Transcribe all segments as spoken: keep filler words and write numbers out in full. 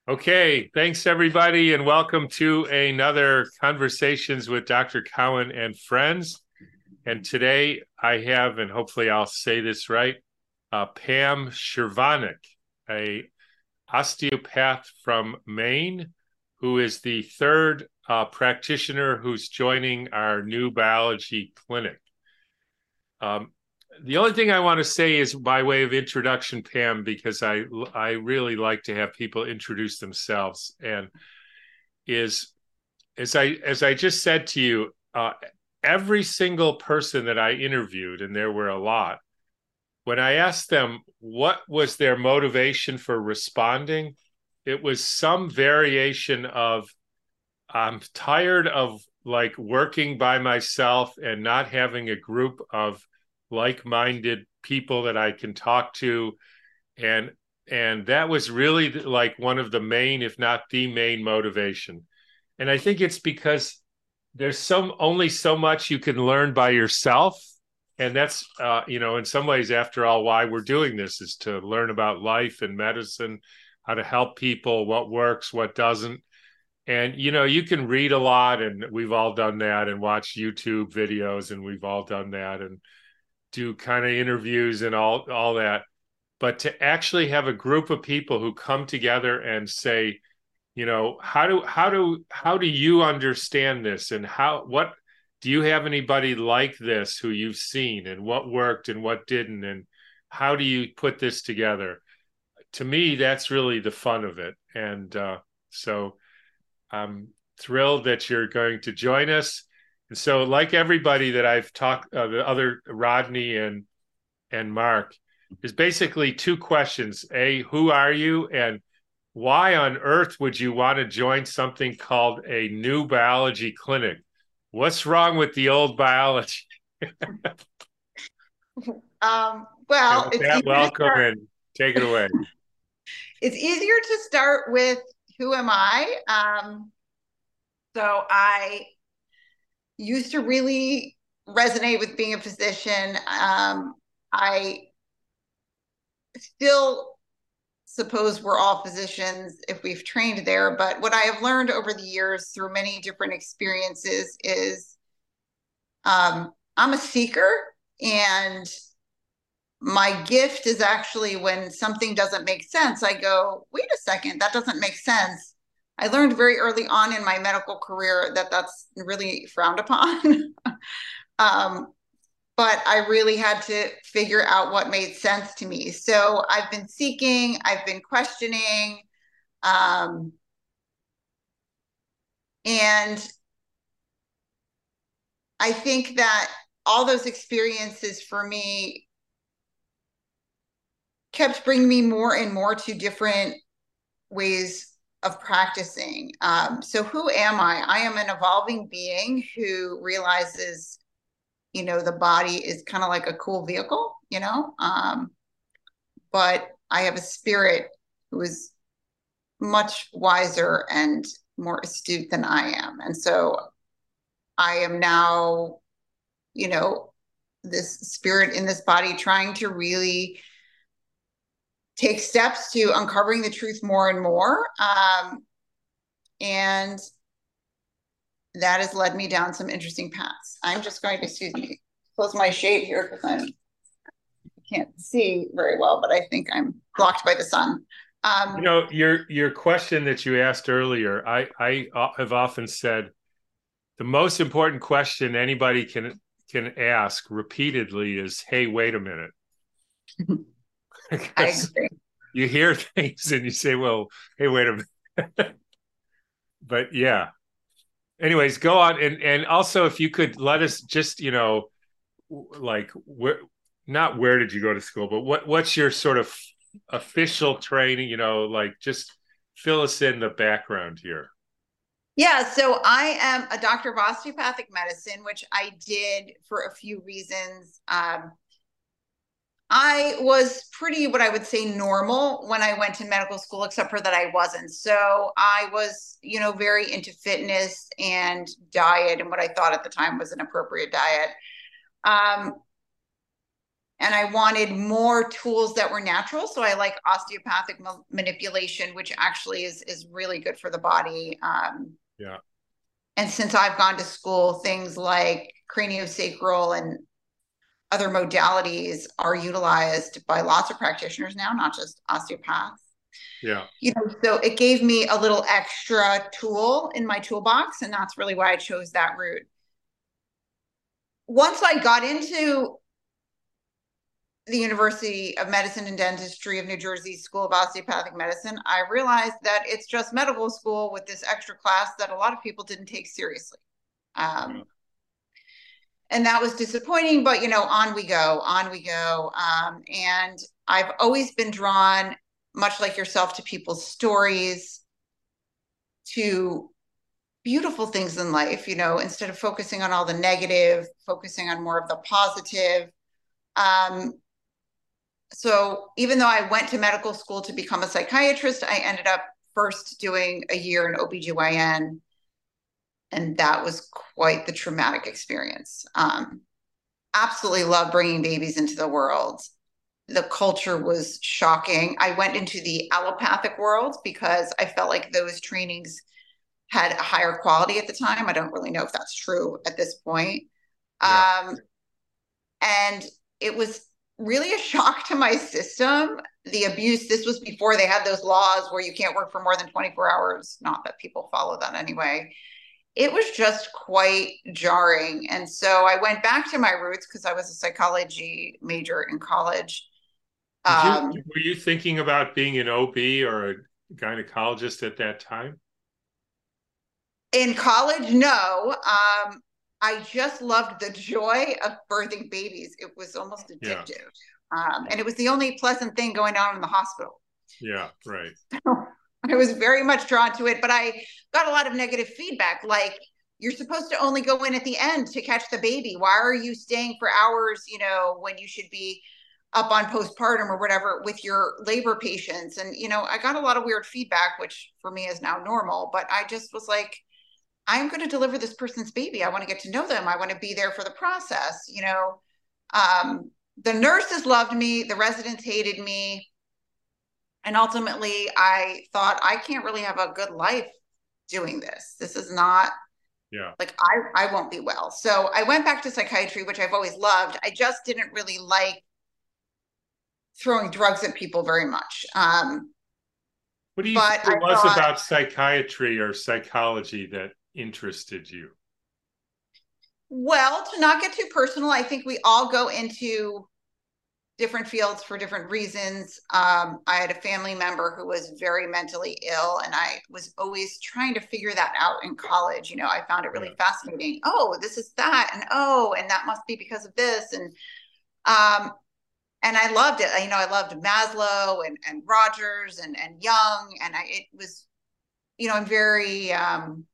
Okay, thanks everybody, and welcome to another Conversations with Doctor Cowan and Friends. And today I have, and hopefully I'll say this right, uh, Pam Chervonek, a osteopath from Maine, who is the third uh, practitioner who's joining our new biology clinic. Um, the only thing I want to say is by way of introduction, Pam, because I I really like to have people introduce themselves, and is as I as I just said to you, uh, every single person that I interviewed, and there were a lot, when I asked them what was their motivation for responding, it was some variation of I'm tired of like working by myself and not having a group of like-minded people that I can talk to, and and that was really like one of the main, if not the main motivation. And I think it's because there's some only so much you can learn by yourself. And that's, uh, you know, in some ways, after all, why we're doing this is to learn about life and medicine, how to help people, what works, what doesn't. And, you know, you can read a lot, and we've all done that, and watch YouTube videos, and we've all done that, and do kind of interviews and all, all that. But to actually have a group of people who come together and say, you know, how do how do how do you understand this, and how what do you have anybody like this who you've seen, and what worked and what didn't, and how do you put this together? To me, that's really the fun of it. And uh, so I'm thrilled that you're going to join us. And so, like everybody that I've talked, uh, the other Rodney and and Mark, is basically two questions: A, who are you, and why on earth would you want to join something called a new biology clinic? What's wrong with the old biology? Um, And well, with it's that, easier to welcome start. and take it away. It's easier to start with who am I? Um, so I used to really resonate with being a physician. Um, I still suppose we're all physicians if we've trained there, but what I have learned over the years through many different experiences is um, I'm a seeker, and my gift is actually when something doesn't make sense, I go, wait a second, that doesn't make sense. I learned very early on in my medical career that that's really frowned upon. um, but I really had to figure out what made sense to me. So I've been seeking, I've been questioning, um, and I think that all those experiences for me kept bringing me more and more to different ways of practicing. Um, so, who am I? I am an evolving being who realizes, you know, the body is kind of like a cool vehicle, you know, um, but I have a spirit who is much wiser and more astute than I am. And so, I am now, you know, this spirit in this body trying to really take steps to uncovering the truth more and more. Um, and that has led me down some interesting paths. I'm just going to, excuse me, close my shade here because I'm I can't see very well, but I think I'm blocked by the sun. You Um, know, your your question that you asked earlier, I I have often said the most important question anybody can can ask repeatedly is, "Hey, wait a minute," I because agree. you hear things and you say, "Well, hey, wait a minute." But yeah, anyways, go on. And and also, if you could let us just, you know, like where, not where did you go to school, but what what's your sort of official training, you know, like just fill us in the background here. Yeah, so I am a doctor of osteopathic medicine, which I did for a few reasons. Um, I was pretty, what I would say, normal when I went to medical school, except for that I wasn't. So I was, you know, very into fitness and diet and what I thought at the time was an appropriate diet. Um, and I wanted more tools that were natural. So I like osteopathic ma- manipulation, which actually is is really good for the body. Um, Yeah. and since I've gone to school, things like craniosacral and other modalities are utilized by lots of practitioners now, not just osteopaths. Yeah. You know, so it gave me a little extra tool in my toolbox, and that's really why I chose that route. Once I got into the University of Medicine and Dentistry of New Jersey School of Osteopathic Medicine, I realized that it's just medical school with this extra class that a lot of people didn't take seriously. Um, Yeah. and that was disappointing, but you know, on we go, on we go. Um, and I've always been drawn, much like yourself, to people's stories, to beautiful things in life, you know, instead of focusing on all the negative, focusing on more of the positive. Um, so even though I went to medical school to become a psychiatrist, I ended up first doing a year in O B G Y N. And that was quite the traumatic experience. Um, absolutely love bringing babies into the world. The culture was shocking. I went into the allopathic world because I felt like those trainings had a higher quality at the time. I don't really know if that's true at this point. Yeah. Um, and it was really a shock to my system. The abuse, this was before they had those laws where you can't work for more than twenty-four hours. Not that people follow that anyway. It was just quite jarring. And so I went back to my roots because I was a psychology major in college. Did you, Um, were you thinking about being an O B or a gynecologist at that time? in college, no. Um, I just loved the joy of birthing babies. It was almost Yeah. addictive. Um, and it was the only pleasant thing going on in the hospital. Yeah. Right. I was very much drawn to it, but I got a lot of negative feedback. Like, you're supposed to only go in at the end to catch the baby. Why are you staying for hours, you know, when you should be up on postpartum or whatever with your labor patients? And, you know, I got a lot of weird feedback, which for me is now normal, but I just was like, I'm going to deliver this person's baby. I want to get to know them. I want to be there for the process. You know, um, the nurses loved me. The residents hated me. And ultimately, I thought, I can't really have a good life doing this. This is not Yeah. like, I, I won't be well. So I went back to psychiatry, which I've always loved. I just didn't really like throwing drugs at people very much. Um, What do you think but I it was thought, about psychiatry or psychology that interested you? well, to not get too personal, I think we all go into different fields for different reasons. Um, I had a family member who was very mentally ill, and I was always trying to figure that out in college. You know, I found it really Yeah. fascinating. Oh, this is that, and oh, and that must be because of this, and um, and I loved it. You know, I loved Maslow and and Rogers and and Jung, and I it was, you know, I'm very um,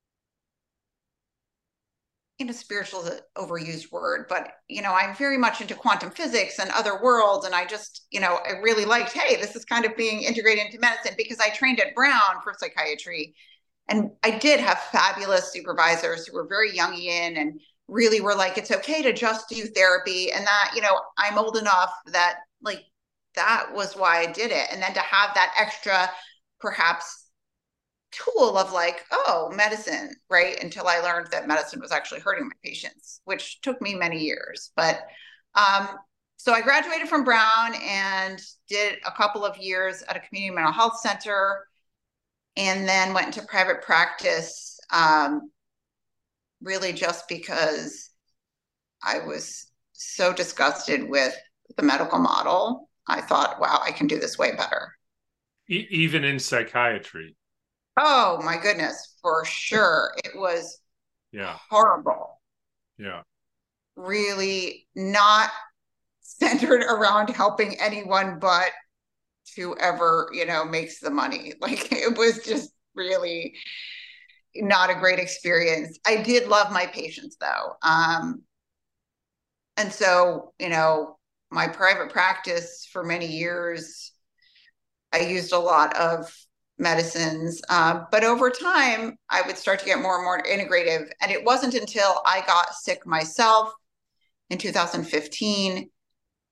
you know, spiritual is an overused word, but, you know, I'm very much into quantum physics and other worlds. And I just, you know, I really liked, hey, this is kind of being integrated into medicine, because I trained at Brown for psychiatry. And I did have fabulous supervisors who were very Jungian and really were like, it's okay to just do therapy. And that, you know, I'm old enough that, like, that was why I did it. And then to have that extra, perhaps, tool of like, oh, medicine, right? Until I learned that medicine was actually hurting my patients, which took me many years. But um, so I graduated from Brown and did a couple of years at a community mental health center, and then went into private practice, um, really just because I was so disgusted with the medical model. I thought, wow, I can do this way better. E- even in psychiatry. Oh my goodness, for sure. It was Yeah. horrible. Yeah. Really not centered around helping anyone but whoever, you know, makes the money. Like, it was just really not a great experience. I did love my patients though. Um, and so, you know, my private practice for many years, I used a lot of medicines. Um, but over time, I would start to get more and more integrative. And it wasn't until I got sick myself in two thousand fifteen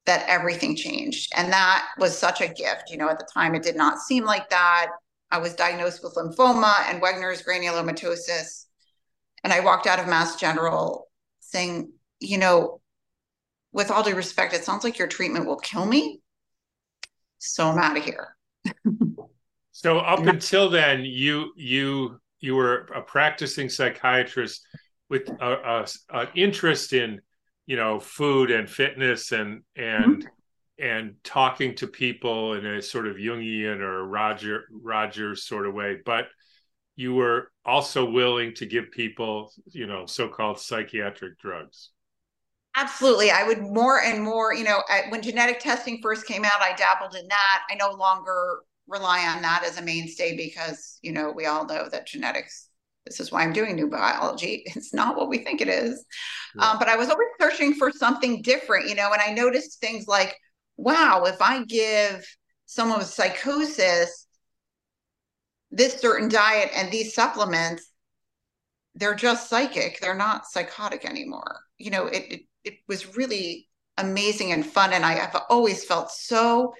that everything changed. And that was such a gift. You know, at the time, it did not seem like that. I was diagnosed with lymphoma and Wegener's granulomatosis. And I walked out of Mass General saying, you know, with all due respect, it sounds like your treatment will kill me. So I'm out of here. So up until then, you you you were a practicing psychiatrist with a, a, a interest in, you know, food and fitness and and mm-hmm. and talking to people in a sort of Jungian or Roger Rogers sort of way, but you were also willing to give people, you know, so-called psychiatric drugs. Absolutely. I would more and more, you know, I, when genetic testing first came out, I dabbled in that. I no longer rely on that as a mainstay because, you know, we all know that genetics, this is why I'm doing new biology. It's not what we think it is. Yeah. Um, but I was always searching for something different, you know, and I noticed things like, wow, if I give someone with psychosis this certain diet and these supplements, they're just psychic. They're not psychotic anymore. You know, it, it, it was really amazing and fun. And I have always felt so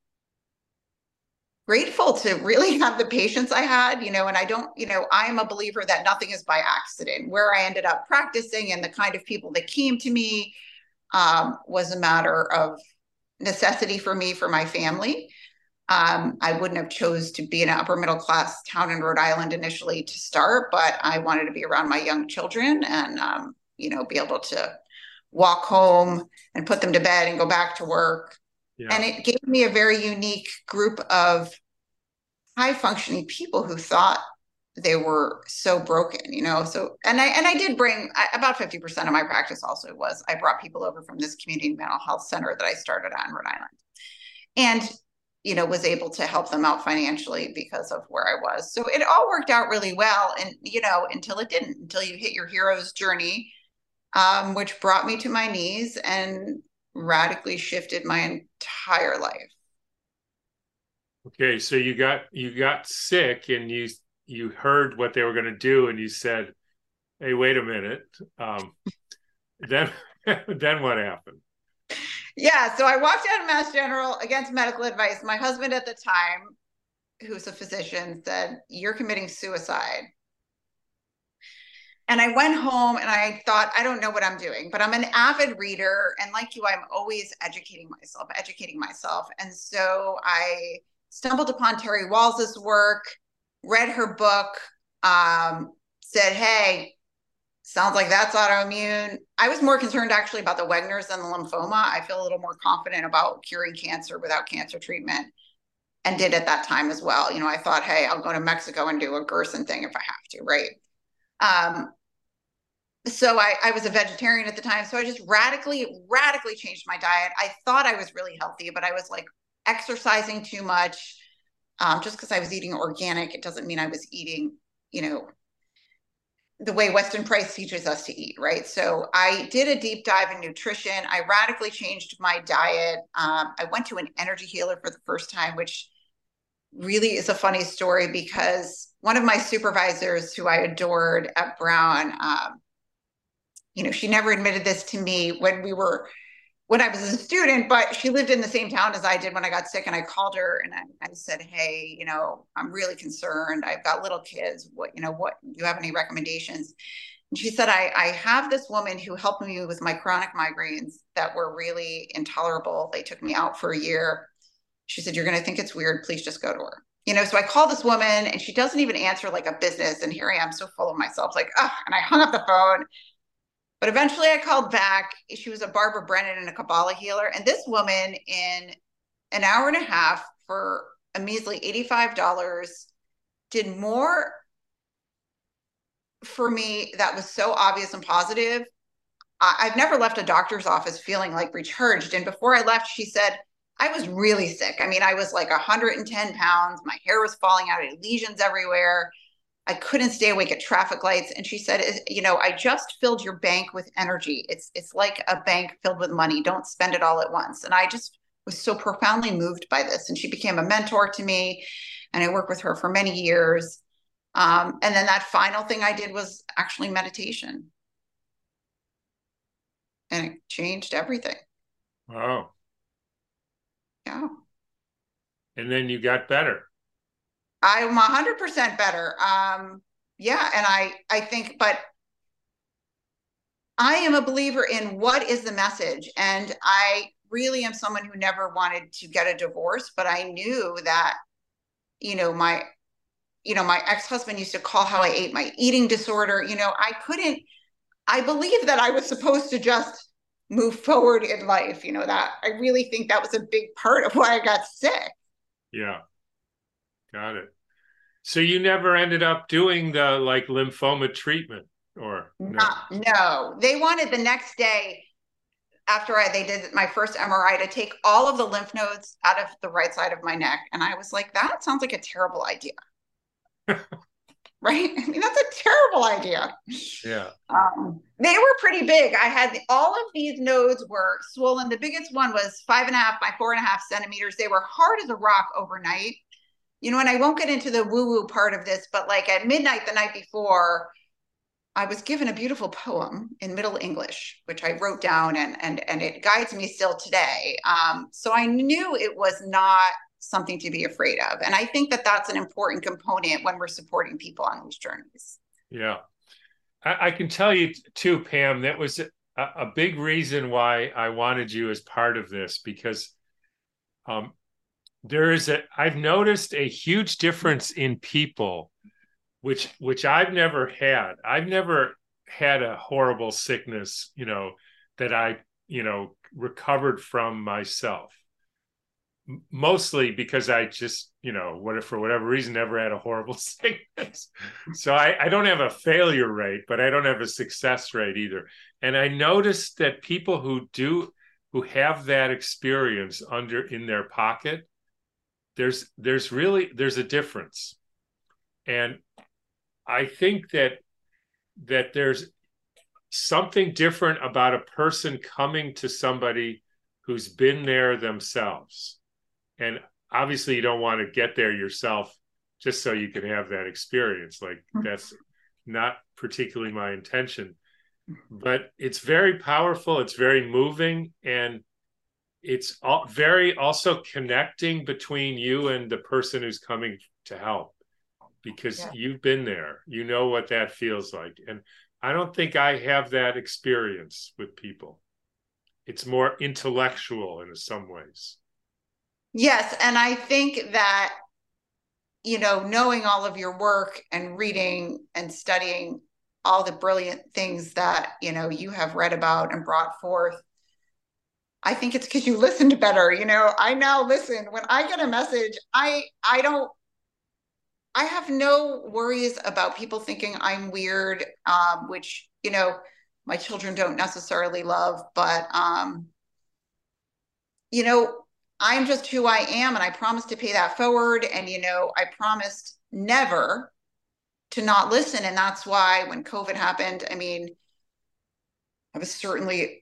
grateful to really have the patients I had, you know, and I don't, you know, I am a believer that nothing is by accident. Where I ended up practicing and the kind of people that came to me um, was a matter of necessity for me, for my family. Um, I wouldn't have chose to be in an upper middle class town in Rhode Island initially to start, but I wanted to be around my young children and, um, you know, be able to walk home and put them to bed and go back to work. Yeah. And it gave me a very unique group of high functioning people who thought they were so broken, you know? So, and I, and I did bring I, about fifty percent of my practice also was, I brought people over from this community mental health center that I started on in Rhode Island. And, you know, was able to help them out financially because of where I was. So it all worked out really well. And, you know, until it didn't, until you hit your hero's journey, um, which brought me to my knees and radically shifted my entire life. Okay, so you got you got sick and you you heard what they were going to do and you said, "Hey, wait a minute." Um, then then what happened? Yeah, so I walked out of Mass General against medical advice. My husband at the time, who's a physician, said, "You're committing suicide." And I went home and I thought, I don't know what I'm doing, but I'm an avid reader. And like you, I'm always educating myself, educating myself. And so I stumbled upon Terry Walls's work, read her book, um, said, hey, sounds like that's autoimmune. I was more concerned actually about the Wegener's than the lymphoma. I feel a little more confident about curing cancer without cancer treatment, and did at that time as well. You know, I thought, hey, I'll go to Mexico and do a Gerson thing if I have to, right? Um, so I, I was a vegetarian at the time. So I just radically, radically changed my diet. I thought I was really healthy, but I was like exercising too much. Um, just because I was eating organic, it doesn't mean I was eating, you know, the way Weston Price teaches us to eat, right? So I did a deep dive in nutrition. I radically changed my diet. Um, I went to an energy healer for the first time, which really is a funny story because one of my supervisors who I adored at Brown, um, you know, she never admitted this to me when we were, when I was a student, but she lived in the same town as I did when I got sick. And I called her and I, I said, hey, you know, I'm really concerned. I've got little kids. What, you know, what, do you have any recommendations? And she said, I, I have this woman who helped me with my chronic migraines that were really intolerable. They took me out for a year. She said, you're going to think it's weird. Please just go to her. You know, so I call this woman and she doesn't even answer like a business. And here I am so full of myself, like, ah, and I hung up the phone. But eventually I called back. She was a Barbara Brennan and a Kabbalah healer. And this woman in an hour and a half for a measly eighty-five dollars did more for me that was so obvious and positive. I've never left a doctor's office feeling like recharged. And before I left, she said, I was really sick. I mean, I was like one hundred ten pounds. My hair was falling out. I had lesions everywhere. I couldn't stay awake at traffic lights. And she said, you know, I just filled your bank with energy. It's it's like a bank filled with money. Don't spend it all at once. And I just was so profoundly moved by this. And she became a mentor to me. And I worked with her for many years. Um, and then that final thing I did was actually meditation. And it changed everything. Wow. Yeah. And then you got better. I'm one hundred percent better. Um, yeah. And I, I think, but I am a believer in what is the message. And I really am someone who never wanted to get a divorce, but I knew that, you know, my, you know, my ex-husband used to call how I ate my eating disorder. You know, I couldn't, I believe that I was supposed to just move forward in life. You know, that I really think that was a big part of why I got sick. Yeah. Got it. So you never ended up doing the like lymphoma treatment or no? Not, no, they wanted the next day after I, they did my first M R I to take all of the lymph nodes out of the right side of my neck. And I was like, that sounds like a terrible idea. Right? I mean, that's a terrible idea. Yeah. Um, they were pretty big. I had all of these nodes were swollen. The biggest one was five and a half by four and a half centimeters. They were hard as a rock overnight. You know, and I won't get into the woo-woo part of this, but like at midnight the night before, I was given a beautiful poem in Middle English, which I wrote down, and and and it guides me still today. Um, so I knew it was not something to be afraid of, and I think that that's an important component when we're supporting people on these journeys. Yeah, I, I can tell you too, Pam. That was a, a big reason why I wanted you as part of this, because um, there is a. I've noticed a huge difference in people, which which I've never had. I've never had a horrible sickness, you know, that I, you know, recovered from myself. M- Mostly because I just, you know, what if for whatever reason never had a horrible sickness. So I, I don't have a failure rate, but I don't have a success rate either. And I noticed that people who do who have that experience under in their pocket, there's there's really there's a difference. And I think that that there's something different about a person coming to somebody who's been there themselves. And obviously you don't want to get there yourself just so you can have that experience. Like that's not particularly my intention. But it's very powerful, it's very moving, and it's all very also connecting between you and the person who's coming to help, because Yeah. you've been there. You know what that feels like. And I don't think I have that experience with people. It's more intellectual in some ways. Yes, and I think that, you know, knowing all of your work and reading and studying all the brilliant things that, you know, you have read about and brought forth, I think it's because you listened better. You know, I now listen. When I get a message, I I don't I have no worries about people thinking I'm weird, um, which, you know, my children don't necessarily love, but um, you know, I'm just who I am, and I promise to pay that forward. And, you know, I promised never to not listen. And that's why when COVID happened, I mean, I was certainly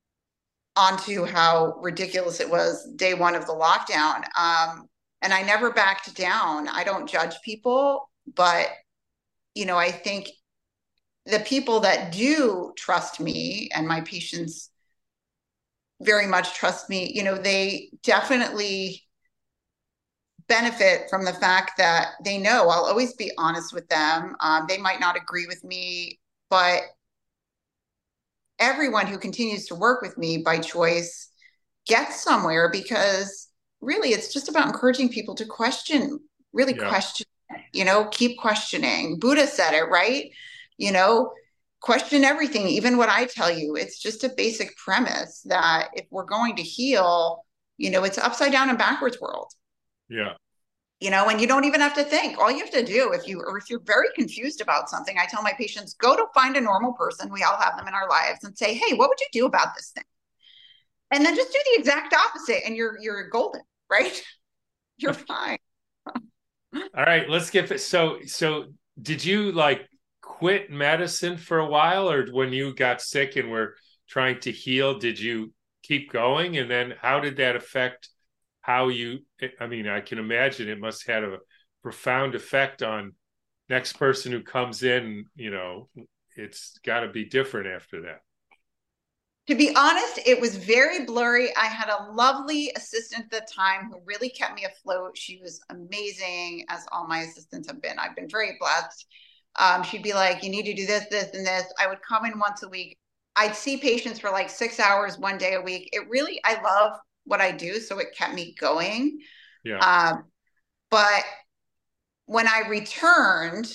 onto how ridiculous it was day one of the lockdown. Um, and I never backed down. I don't judge people, but, you know, I think the people that do trust me, and my patients very much trust me, you know, they definitely benefit from the fact that they know I'll always be honest with them. Um, they might not agree with me, but everyone who continues to work with me by choice gets somewhere, because really it's just about encouraging people to question, really Yeah. question, you know, keep questioning. Buddha said it, right? You know, question everything, even what I tell you. It's just a basic premise that if we're going to heal, you know, it's upside down and backwards world. Yeah. You know, and you don't even have to think. All you have to do, if you or if you're very confused about something, I tell my patients, go to find a normal person, we all have them in our lives, and say, hey, what would you do about this thing? And then just do the exact opposite, and you're you're golden, right? You're fine. All right, let's get this. So so did you like quit medicine for a while, or when you got sick and were trying to heal, did you keep going? And then how did that affect how you, I mean, I can imagine it must have had a profound effect on next person who comes in, you know, it's got to be different after that. To be honest, it was very blurry. I had a lovely assistant at the time who really kept me afloat. She was amazing, as all my assistants have been. I've been very blessed. Um, she'd be like, you need to do this, this, and this. I would come in once a week. I'd see patients for like six hours one day a week. It really, I love what I do, so it kept me going. Yeah. Um, but when I returned,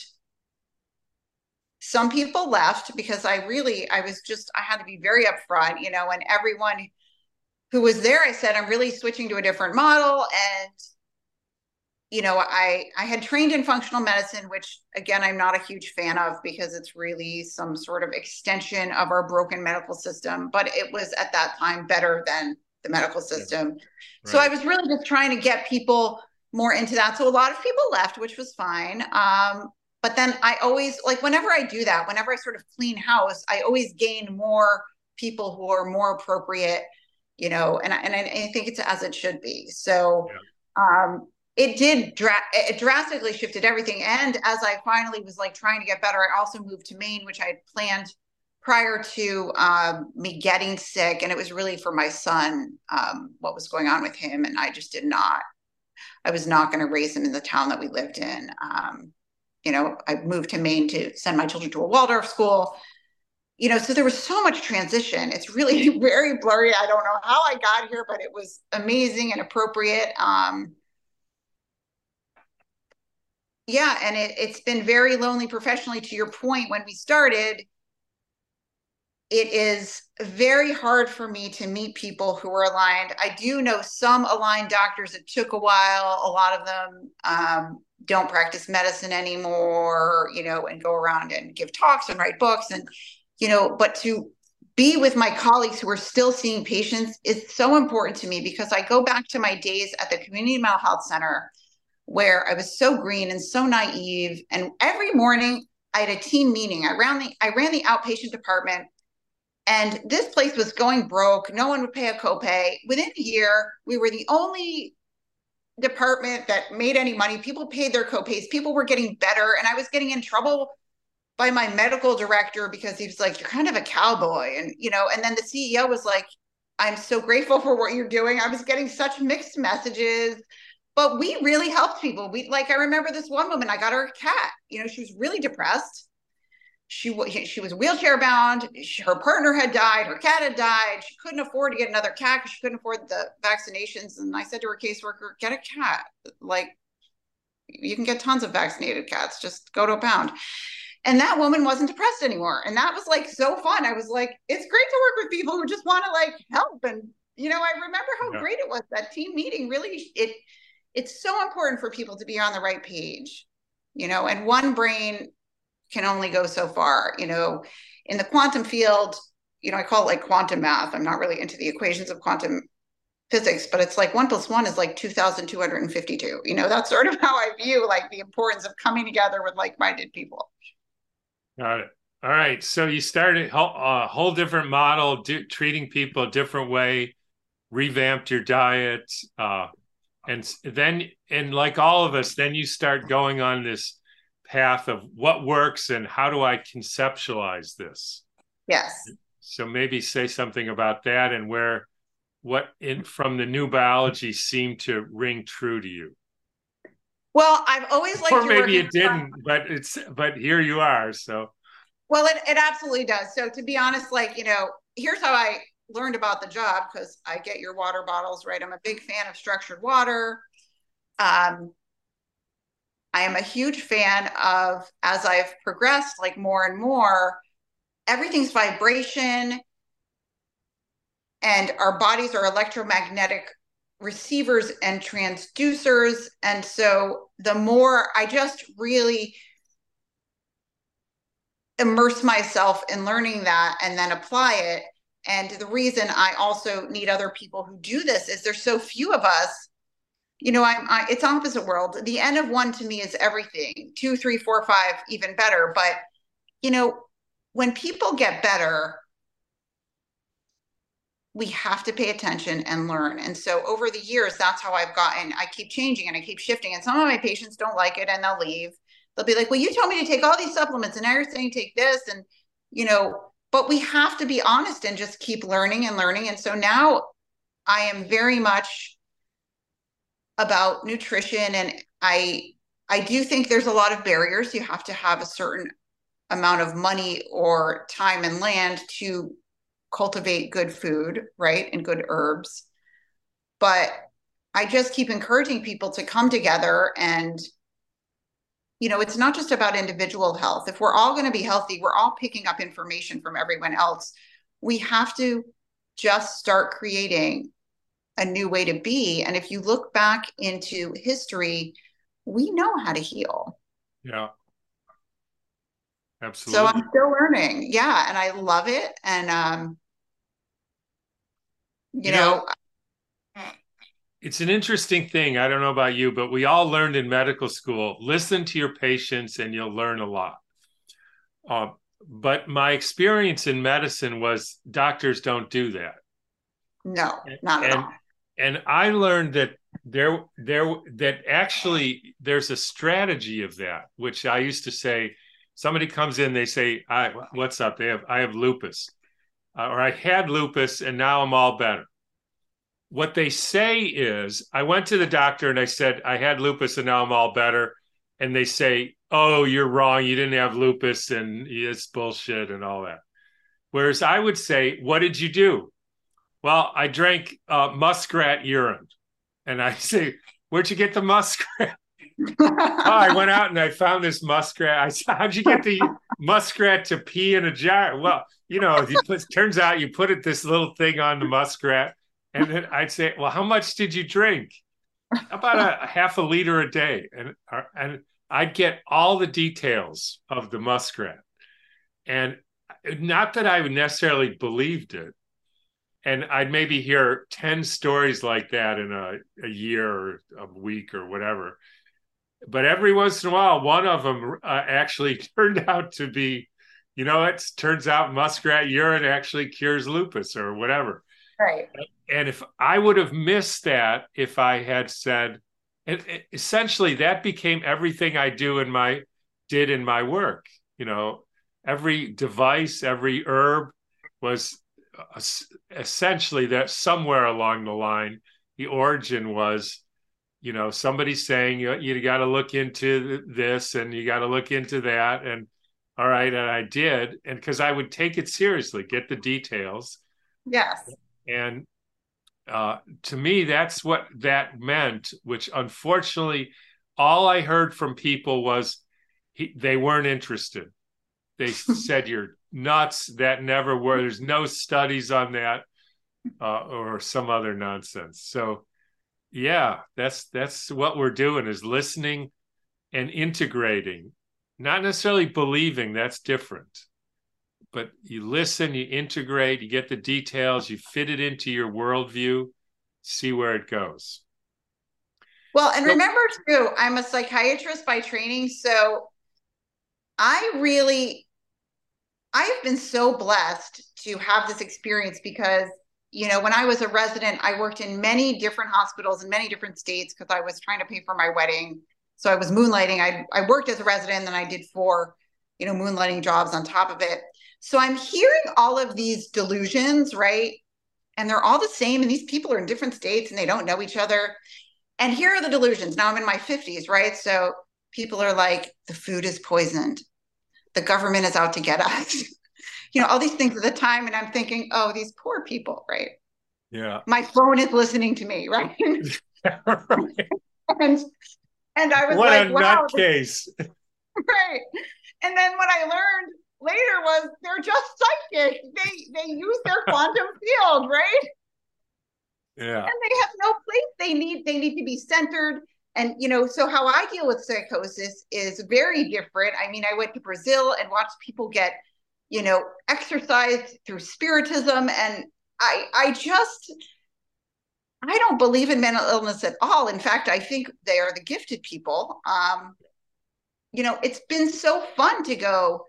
some people left because I really, I was just, I had to be very upfront, you know, and everyone who was there, I said, I'm really switching to a different model. And, you know, I, I had trained in functional medicine, which again, I'm not a huge fan of because it's really some sort of extension of our broken medical system, but it was at that time better than the medical system. Right. So I was really just trying to get people more into that. So a lot of people left, which was fine. Um, But then I always, like, whenever I do that, whenever I sort of clean house, I always gain more people who are more appropriate, you know, and, and I, I think it's as it should be. So yeah. um, it did, dra- it drastically shifted everything. And as I finally was like trying to get better, I also moved to Maine, which I had planned prior to um, me getting sick. And it was really for my son, um, what was going on with him. And I just did not, I was not going to raise him in the town that we lived in. Um, You know, I moved to Maine to send my children to a Waldorf school, you know, so there was so much transition. It's really very blurry. I don't know how I got here, but it was amazing and appropriate. Um, yeah, and it, it's been very lonely professionally. To your point, when we started, it is very hard for me to meet people who are aligned. I do know some aligned doctors. It took a while. A lot of them um, don't practice medicine anymore, you know, and go around and give talks and write books. And, you know, but to be with my colleagues who are still seeing patients is so important to me because I go back to my days at the Community Mental Health Center where I was so green and so naive. And every morning I had a team meeting. I ran the, I ran the outpatient department. And this place was going broke. No one would pay a copay. Within a year, we were the only department that made any money. People paid their copays. People were getting better. And I was getting in trouble by my medical director because he was like, you're kind of a cowboy. And, you know, and then the C E O was like, I'm so grateful for what you're doing. I was getting such mixed messages, but we really helped people. We like, I remember this one woman, I got her a cat, you know, she was really depressed. She, she was wheelchair bound. She, her partner had died. Her cat had died. She couldn't afford to get another cat because she couldn't afford the vaccinations. And I said to her caseworker, get a cat. Like, you can get tons of vaccinated cats. Just go to a pound. And that woman wasn't depressed anymore. And that was like so fun. I was like, it's great to work with people who just want to like help. And, you know, I remember how yeah. great it was. That team meeting really, it it's so important for people to be on the right page, you know, and one brain can only go so far, you know, in the quantum field, you know, I call it like quantum math. I'm not really into the equations of quantum physics, but it's like one plus one is like two thousand two hundred fifty-two. You know, that's sort of how I view like the importance of coming together with like-minded people. Got it. All right. So you started a whole, whole different model, do, treating people a different way, revamped your diet. Uh, and then, and like all of us, then you start going on this path of what works and how do I conceptualize this? Yes. So maybe say something about that and where, what in from the new biology seemed to ring true to you. Well, I've always liked. Or maybe it didn't, but it's, but here you are. So. Well, it, it absolutely does. So to be honest, like, you know, here's how I learned about the job because I get your water bottles, right? I'm a big fan of structured water. Um, I am a huge fan of, as I've progressed, like more and more, everything's vibration and our bodies are electromagnetic receivers and transducers. And so the more I just really immerse myself in learning that and then apply it. And the reason I also need other people who do this is there's so few of us. You know, I'm, I, it's opposite world. The N of one to me is everything. Two, three, four, five, even better. But, you know, when people get better, we have to pay attention and learn. And so over the years, that's how I've gotten, I keep changing and I keep shifting. And some of my patients don't like it and they'll leave. They'll be like, well, you told me to take all these supplements and now you're saying take this. And, you know, but we have to be honest and just keep learning and learning. And so now I am very much about nutrition, and I I do think there's a lot of barriers. You have to have a certain amount of money or time and land to cultivate good food, right? And good herbs. But I just keep encouraging people to come together, and you know, it's not just about individual health. If we're all going to be healthy, we're all picking up information from everyone else. We have to just start creating a new way to be. And if you look back into history, we know how to heal. Yeah. Absolutely. So I'm still learning. Yeah. And I love it. And, um, you, you know, know, it's an interesting thing. I don't know about you, but we all learned in medical school, listen to your patients and you'll learn a lot. Uh, but my experience in medicine was doctors don't do that. No, not at and, all. And I learned that there, there, that actually there's a strategy of that, which I used to say, somebody comes in, they say, I, what's up? They have, I have lupus, uh, or I had lupus and now I'm all better. What they say is, I went to the doctor and I said, I had lupus and now I'm all better. And they say, oh, you're wrong. You didn't have lupus and it's bullshit and all that. Whereas I would say, what did you do? Well, I drank uh, muskrat urine. And I say, where'd you get the muskrat? Oh, I went out and I found this muskrat. I said, how'd you get the muskrat to pee in a jar? Well, you know, you put, turns out you put it this little thing on the muskrat. And then I'd say, well, how much did you drink? About a, a half a liter a day. And, and I'd get all the details of the muskrat. And not that I necessarily believed it. And I'd maybe hear ten stories like that in a, a year or a week or whatever. But every once in a while, one of them uh, actually turned out to be, you know, it turns out muskrat urine actually cures lupus or whatever. Right. And if I would have missed that, if I had said, and essentially that became everything I do in my, did in my work. You know, every device, every herb was essentially that somewhere along the line, the origin was, you know, somebody saying, you, you got to look into this and you got to look into that. And all right. And I did. And because I would take it seriously, get the details. Yes. And uh, to me, that's what that meant, which unfortunately, all I heard from people was he, they weren't interested. They said, you're nuts. That never were. There's no studies on that uh, or some other nonsense. So, yeah, that's that's what we're doing is listening and integrating, not necessarily believing. That's different. But you listen, you integrate, you get the details, you fit it into your worldview, see where it goes. Well, and remember too, I'm a psychiatrist by training. So I really, I've been so blessed to have this experience because, you know, when I was a resident, I worked in many different hospitals in many different states because I was trying to pay for my wedding. So I was moonlighting. I, I worked as a resident and I did four, you know, moonlighting jobs on top of it. So I'm hearing all of these delusions, right? And they're all the same. And these people are in different states and they don't know each other. And here are the delusions. Now I'm in my fifties, right? So people are like, the food is poisoned. The government is out to get us. You know, all these things at the time. And I'm thinking, oh, these poor people, right? Yeah. My phone is listening to me, right? Right. And, and I was what like, a wow. nutcase. Right. And then what I learned later was they're just psychic. They they use their quantum field, right? Yeah. And they have no place. They need they need to be centered. And you know, so how I deal with psychosis is very different. I mean, I went to Brazil and watched people get, you know, exercised through spiritism, and I I just I don't believe in mental illness at all. In fact, I think they are the gifted people. Um, you know, it's been so fun to go,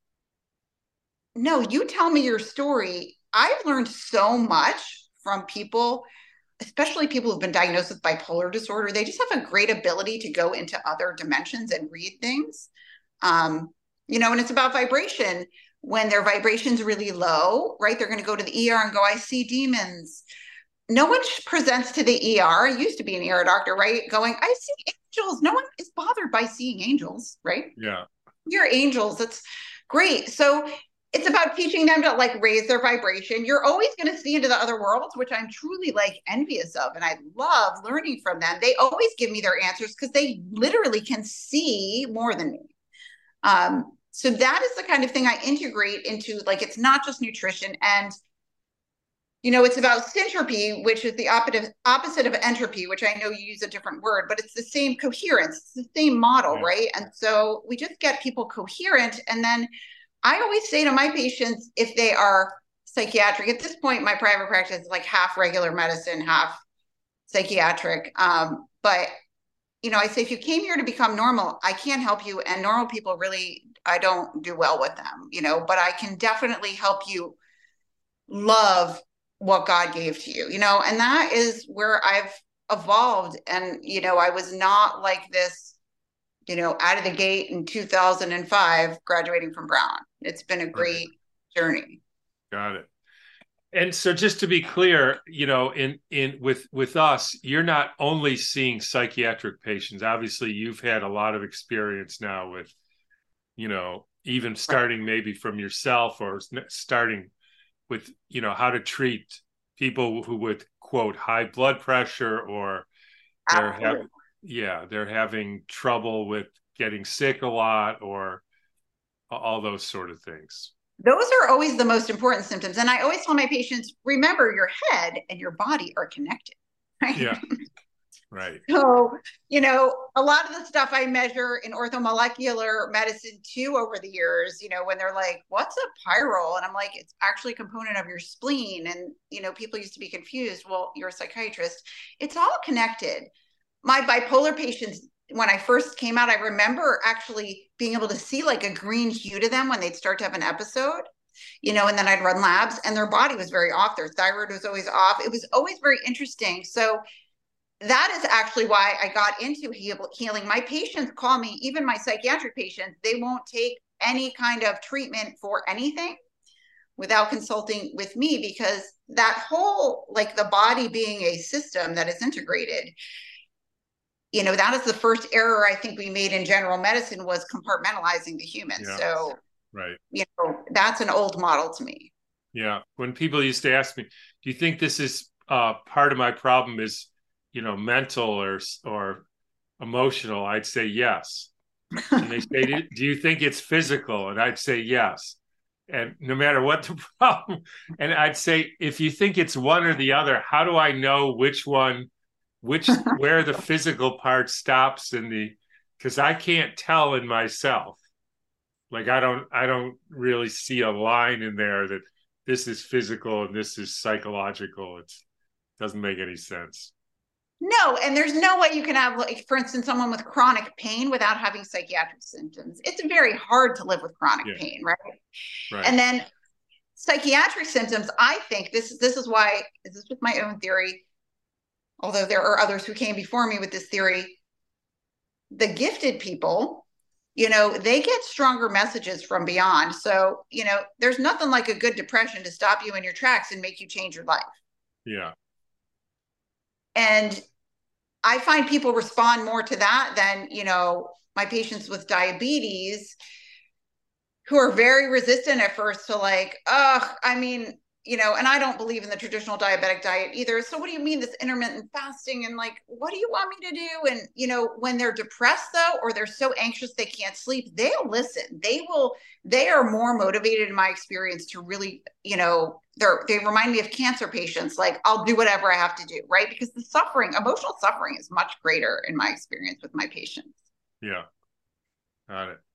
no, you tell me your story. I've learned so much from people, especially people who've been diagnosed with bipolar disorder. They just have a great ability to go into other dimensions and read things. Um, you know, and it's about vibration. when their vibration's really low, right? They're going to go to the E R and go, I see demons. No one presents to the E R. I used to be an E R doctor, right? Going, I see angels. No one is bothered by seeing angels, right? Yeah. You're angels. That's great. So it's about teaching them to like raise their vibration. You're always going to see into the other worlds, which I'm truly like envious of. And I love learning from them. They always give me their answers because they literally can see more than me. Um, so that is the kind of thing I integrate into, like, it's not just nutrition. And, you know, it's about syntropy, which is the opposite, opposite of entropy, which I know you use a different word, but it's the same coherence, it's the same model, yeah. Right? And so we just get people coherent. And then I always say to my patients, if they are psychiatric, at this point, my private practice is like half regular medicine, half psychiatric. Um, but, you know, I say, if you came here to become normal, I can't help you. And normal people really, I don't do well with them, you know, but I can definitely help you love what God gave to you, you know, and that is where I've evolved. And, you know, I was not like this, you know, out of the gate in two thousand five, graduating from Brown. It's been a great right. journey. Got it. And so just to be clear, you know, in, in with, with us, you're not only seeing psychiatric patients. Obviously, you've had a lot of experience now with, you know, even starting right. maybe from yourself or starting with, you know, how to treat people who with, quote, high blood pressure or they're having, yeah, they're having trouble with getting sick a lot or all those sort of things. Those are always the most important symptoms. And I always tell my patients, remember, your head and your body are connected. Right? Yeah. Right. So, you know, a lot of the stuff I measure in orthomolecular medicine too over the years, you know, when they're like, what's a pyrrole? And I'm like, it's actually a component of your spleen. And, you know, people used to be confused. Well, you're a psychiatrist. It's all connected. My bipolar patients, when I first came out, I remember actually being able to see like a green hue to them when they'd start to have an episode, you know, and then I'd run labs and their body was very off. Their thyroid was always off. It was always very interesting. So that is actually why I got into heal, healing. My patients call me, even my psychiatric patients, they won't take any kind of treatment for anything without consulting with me, because that whole, like the body being a system that is integrated, you know, that is the first error I think we made in general medicine, was compartmentalizing the human. Yeah. So, right. you know, that's an old model to me. Yeah. When people used to ask me, do you think this is uh, part of my problem is, you know, mental or, or emotional? I'd say yes. And they say, do you think it's physical? And I'd say yes. And no matter what the problem, and I'd say, if you think it's one or the other, how do I know which one, which, where the physical part stops in the, because I can't tell in myself. Like, I don't, I don't really see a line in there that this is physical and this is psychological. It doesn't make any sense. No, and there's no way you can have, like, for instance, someone with chronic pain without having psychiatric symptoms. It's very hard to live with chronic yeah. pain, right? Right? And then psychiatric symptoms, I think this, this is why, this is just my own theory, although there are others who came before me with this theory. The gifted people, you know, they get stronger messages from beyond. So, you know, there's nothing like a good depression to stop you in your tracks and make you change your life. Yeah. And I find people respond more to that than, you know, my patients with diabetes, who are very resistant at first to, like, oh, I mean, you know, and I don't believe in the traditional diabetic diet either. So what do you mean this intermittent fasting? And like, what do you want me to do? And, you know, when they're depressed though, or they're so anxious they can't sleep, they'll listen. They will, they are more motivated in my experience to really, you know, they're, they remind me of cancer patients. Like, I'll do whatever I have to do, right? Because the suffering, emotional suffering is much greater in my experience with my patients. Yeah. Got it.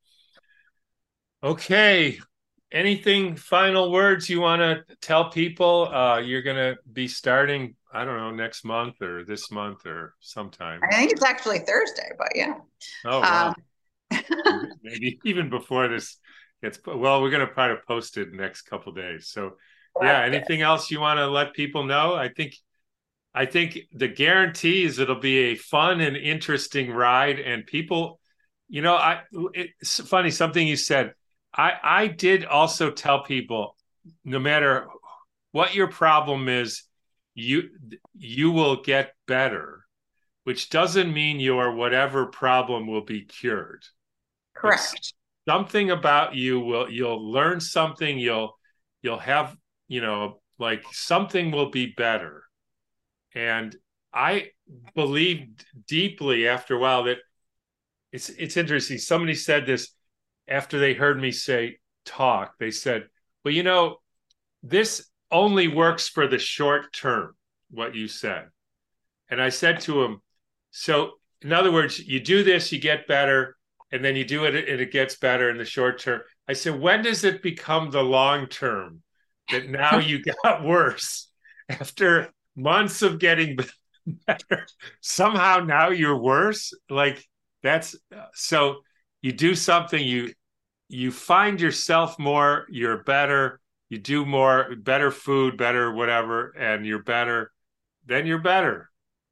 Okay. Anything, final words you want to tell people? Uh, you're going to be starting, I don't know, next month or this month or sometime. I think it's actually Thursday, but yeah. Oh, wow. Um, maybe even before this gets, well, we're going to try to post it next couple of days. So yeah, anything else you want to let people know? I think, I think the guarantee is it'll be a fun and interesting ride, and people, you know, I, it's funny, something you said, I I did also tell people, no matter what your problem is, you you will get better, which doesn't mean your whatever problem will be cured. But Correct. something about you will you'll learn something, you'll you'll have, you know, like something will be better. And I believed deeply after a while that it's it's interesting. Somebody said this after they heard me say talk. They said, well, you know, this only works for the short term, what you said. And I said to him, so in other words, you do this, you get better, and then you do it and it gets better in the short term. I said, when does it become the long term that now you got worse after months of getting better? Somehow now you're worse. Like that's so you do something, you you find yourself more, you're better, you do more, better food, better whatever, and you're better, then you're better.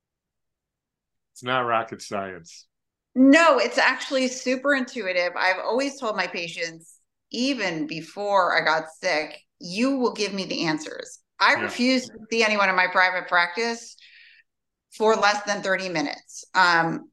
It's not rocket science. No, it's actually super intuitive. I've always told my patients, even before I got sick, you will give me the answers. I Yeah. refuse to see anyone in my private practice for less than thirty minutes. Um,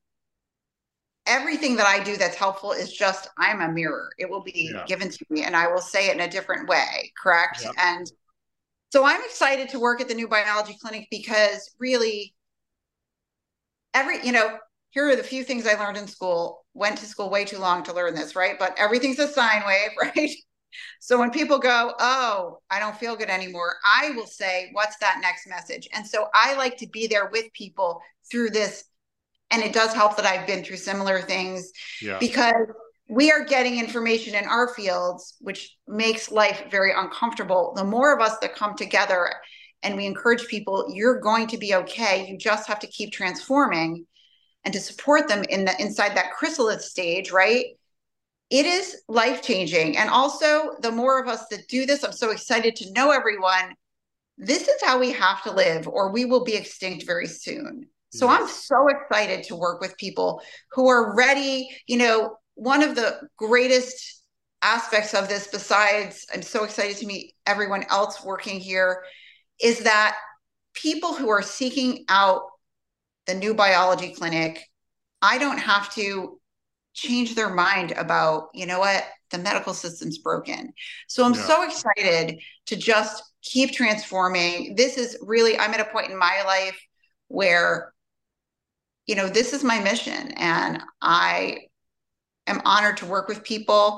everything that I do that's helpful is just, I'm a mirror. It will be Yeah. given to me and I will say it in a different way. Correct. Yeah. And so I'm excited to work at the New Biology Clinic because really every, you know, here are the few things I learned in school. Went to school way too long to learn this, right? But everything's a sine wave, right? So when people go, oh, I don't feel good anymore, I will say, what's that next message? And so I like to be there with people through this. And it does help that I've been through similar things Yeah. because we are getting information in our fields, which makes life very uncomfortable. The more of us that come together and we encourage people, you're going to be okay. You just have to keep transforming and to support them in the inside that chrysalis stage, right? It is life-changing. And also, the more of us that do this, I'm so excited to know everyone. This is how we have to live, or we will be extinct very soon. So Yes. I'm so excited to work with people who are ready. You know, one of the greatest aspects of this, besides I'm so excited to meet everyone else working here, is that people who are seeking out the New Biology Clinic, I don't have to change their mind about, you know what, the medical system's broken. So I'm Yeah. so excited to just keep transforming. This is really, I'm at a point in my life where, you know, this is my mission and I am honored to work with people.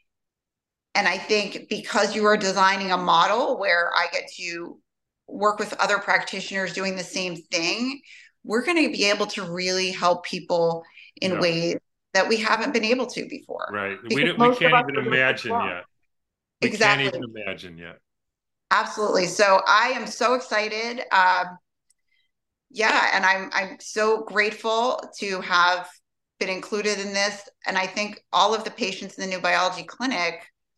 And I think because you are designing a model where I get to work with other practitioners doing the same thing, we're going to be able to really help people in Yeah. ways that we haven't been able to before. Right. We Because don't, we most can't of us even are doing this imagine wrong. yet. We Exactly. can't even imagine yet. Absolutely. So I am so excited. Um, yeah, and I'm I'm so grateful to have been included in this. And I think all of the patients in the New Biology Clinic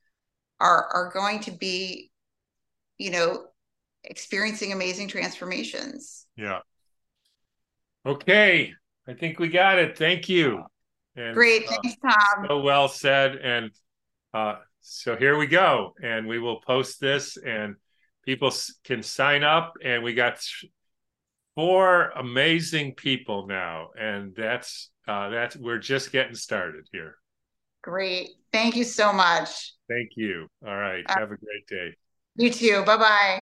are are going to be, you know, experiencing amazing transformations. Yeah. Okay. I think we got it. Thank you. And Great. uh, Thanks, Tom. so well said. And uh, so here we go. And we will post this and people can sign up. And we got four amazing people now. And that's, uh, that's, we're just getting started here. Great. Thank you so much. Thank you. All right. Uh, Have a great day. you too. Bye-bye.